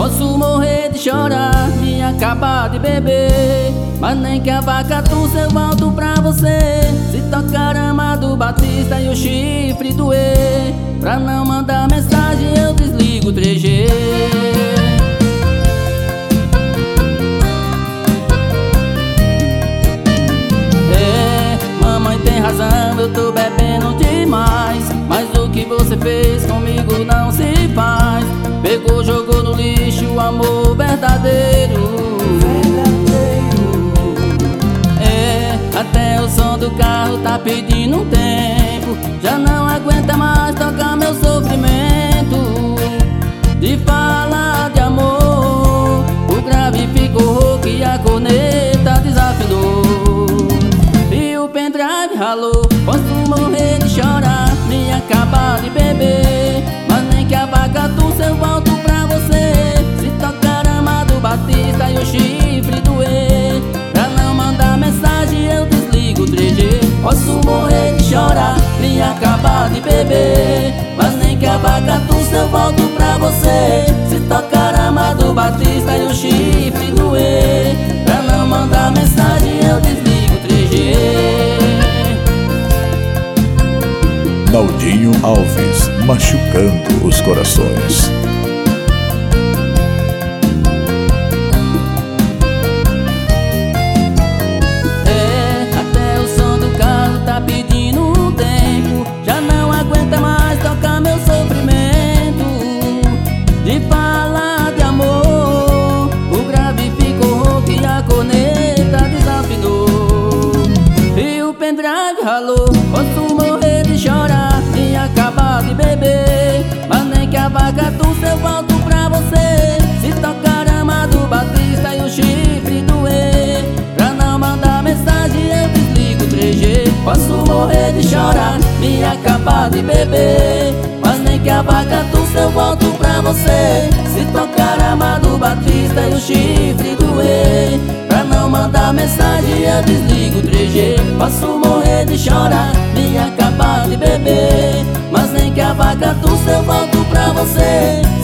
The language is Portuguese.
Posso morrer de chorar e acabar de beber, mas nem que a vaca tussa eu volto pra você. Se tocar Amado Batista e o chifre doer, pra não mandar mensagem eu desligo o 3G. Mamãe tem razão, eu tô bebendo demais, mas o que você fez comigo não se faz. Pegou, jogou no lixo o amor verdadeiro. Até o som do carro tá pedindo um tempo. Já não aguenta mais tocar meu sofrimento. De falar de amor, o grave ficou rouco e a corneta desafinou. E o pendrive ralou. Posso morrer de chorar nem acabar de beber, mas nem que a vaca tussa eu volto pra você. Se tocar Amado Batista e o chifre doer, pra não mandar mensagem eu desligo o 3G. Posso morrer de chorar nem acabar de beber, mas nem que a vaca tussa eu volto pra você. Se tocar Amado Batista e o chifre doer, pra não mandar mensagem eu desligo o 3G. Naldinho Alves, machucando os corações. Até o som do carro tá pedindo um tempo. Já não aguenta mais tocar meu sofrimento. De falar de amor, o grave ficou rouco e a corneta desafinou. E o pendrive ralou. Posso morrer de chorar e acabar de beber, mas nem que a vaca tussa eu volto pra você. Se tocar Amado Batista e o chifre doer, pra não mandar mensagem eu desligo o 3G. Posso morrer de chorar e acabar de beber, mas nem que a vaca tussa eu volto pra você. Se tocar Amado Batista e o chifre doer, pra não mandar mensagem eu desligo o 3G. Posso morrer de chorar e acabar de beber, mas nem que a vaca tussa eu volto pra você.